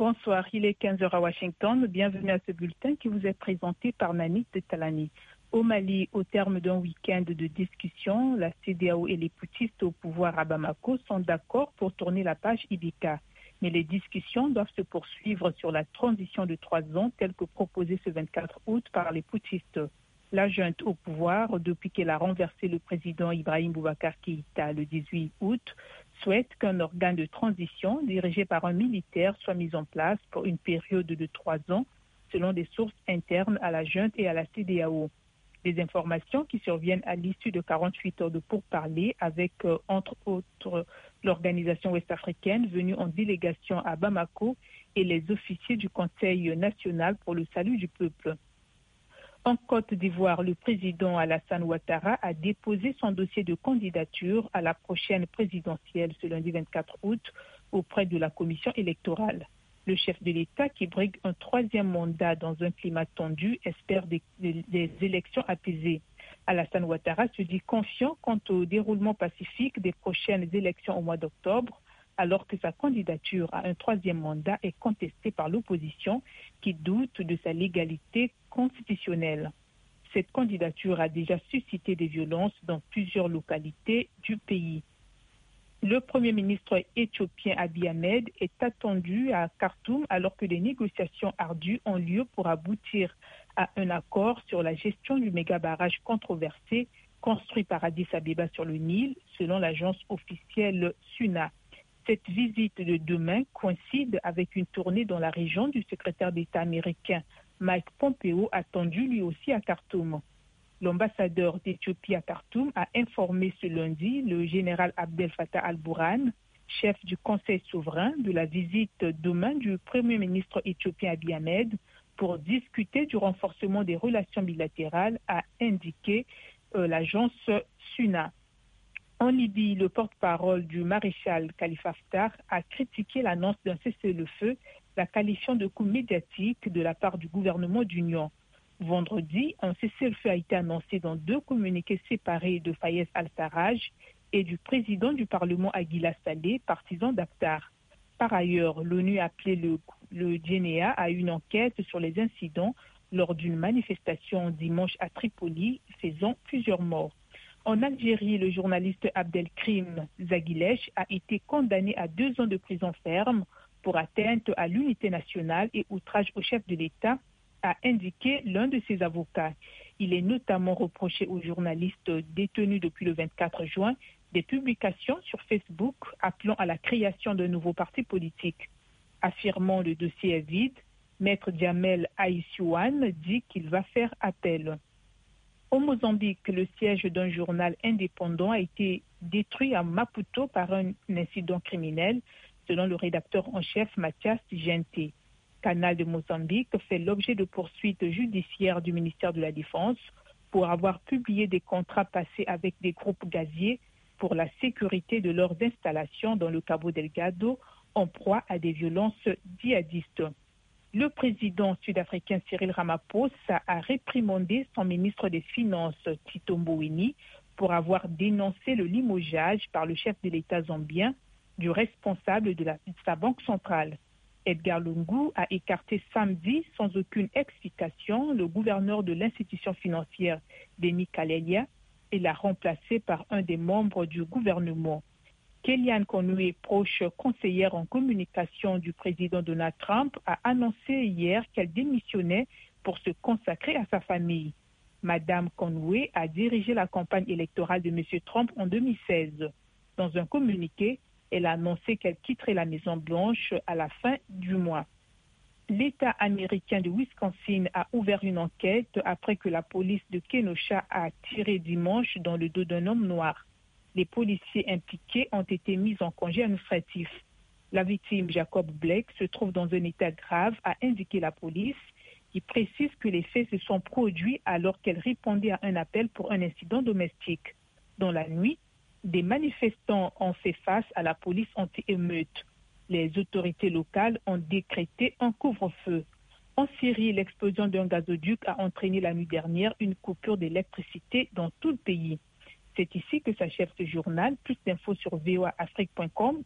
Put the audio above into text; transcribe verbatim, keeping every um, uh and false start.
Bonsoir, il est quinze heures à Washington. Bienvenue à ce bulletin qui vous est présenté par Nanit de Talani. Au Mali, au terme d'un week-end de discussion, la C D A O et les poutistes au pouvoir à Bamako sont d'accord pour tourner la page Ibeka. Mais les discussions doivent se poursuivre sur la transition de trois ans telle que proposée ce vingt-quatre août par les poutistes. La junte au pouvoir, depuis qu'elle a renversé le président Ibrahim Boubacar Keïta le dix-huit août, souhaite qu'un organe de transition dirigé par un militaire soit mis en place pour une période de trois ans, selon des sources internes à la junte et à la C D A O. Des informations qui surviennent à l'issue de quarante-huit heures de pourparlers avec, euh, entre autres, l'organisation ouest-africaine venue en délégation à Bamako et les officiers du Conseil national pour le salut du peuple. En Côte d'Ivoire, le président Alassane Ouattara a déposé son dossier de candidature à la prochaine présidentielle ce lundi vingt-quatre août auprès de la commission électorale. Le chef de l'État, qui brigue un troisième mandat dans un climat tendu, espère des, des, des élections apaisées. Alassane Ouattara se dit confiant quant au déroulement pacifique des prochaines élections au mois d'octobre, alors que sa candidature à un troisième mandat est contestée par l'opposition qui doute de sa légalité constitutionnelle. Cette candidature a déjà suscité des violences dans plusieurs localités du pays. Le Premier ministre éthiopien Abiy Ahmed est attendu à Khartoum alors que des négociations ardues ont lieu pour aboutir à un accord sur la gestion du méga-barrage controversé construit par Addis Abeba sur le Nil, selon l'agence officielle SUNA. Cette visite de demain coïncide avec une tournée dans la région du secrétaire d'État américain Mike Pompeo, attendu lui aussi à Khartoum. L'ambassadeur d'Éthiopie à Khartoum a informé ce lundi le général Abdel Fattah al-Burhan, chef du Conseil souverain, de la visite demain du Premier ministre éthiopien Abiy Ahmed pour discuter du renforcement des relations bilatérales, a indiqué euh, l'agence SUNA. En Libye, le porte-parole du maréchal Khalifa Haftar a critiqué l'annonce d'un cessez-le-feu, la qualifiant de coup médiatique de la part du gouvernement d'union. Vendredi, un cessez-le-feu a été annoncé dans deux communiqués séparés de Fayez al-Sarraj et du président du Parlement Aguila Saleh, partisan d'Haftar. Par ailleurs, l'ONU a appelé le, le D N A à une enquête sur les incidents lors d'une manifestation dimanche à Tripoli, faisant plusieurs morts. En Algérie, le journaliste Abdelkrim Zaguilech a été condamné à deux ans de prison ferme pour atteinte à l'unité nationale et outrage au chef de l'État, a indiqué l'un de ses avocats. Il est notamment reproché aux journalistes détenus depuis le vingt-quatre juin des publications sur Facebook appelant à la création d'un nouveau parti politique. Affirmant le dossier est vide, Maître Djamel Aïssiouane dit qu'il va faire appel. Au Mozambique, le siège d'un journal indépendant a été détruit à Maputo par un incident criminel, selon le rédacteur en chef Mathias Gente. Canal de Mozambique fait l'objet de poursuites judiciaires du ministère de la Défense pour avoir publié des contrats passés avec des groupes gaziers pour la sécurité de leurs installations dans le Cabo Delgado, en proie à des violences djihadistes. Le président sud-africain Cyril Ramaphosa a réprimandé son ministre des Finances, Tito Mboweni, pour avoir dénoncé le limogeage par le chef de l'État zambien du responsable de, la, de sa banque centrale. Edgar Lungu a écarté samedi, sans aucune explication, le gouverneur de l'institution financière, Demi Kalelia, et l'a remplacé par un des membres du gouvernement. Kellyanne Conway, proche conseillère en communication du président Donald Trump, a annoncé hier qu'elle démissionnait pour se consacrer à sa famille. Madame Conway a dirigé la campagne électorale de M. Trump en deux mille seize. Dans un communiqué, elle a annoncé qu'elle quitterait la Maison-Blanche à la fin du mois. L'État américain de Wisconsin a ouvert une enquête après que la police de Kenosha a tiré dimanche dans le dos d'un homme noir. Les policiers impliqués ont été mis en congé administratif. La victime, Jacob Blake, se trouve dans un état grave, a indiqué la police, qui précise que les faits se sont produits alors qu'elle répondait à un appel pour un incident domestique. Dans la nuit, des manifestants ont fait face à la police anti-émeute. Les autorités locales ont décrété un couvre-feu. En Syrie, l'explosion d'un gazoduc a entraîné la nuit dernière une coupure d'électricité dans tout le pays. C'est ici que s'achève ce journal. Plus d'infos sur v o a afrique point com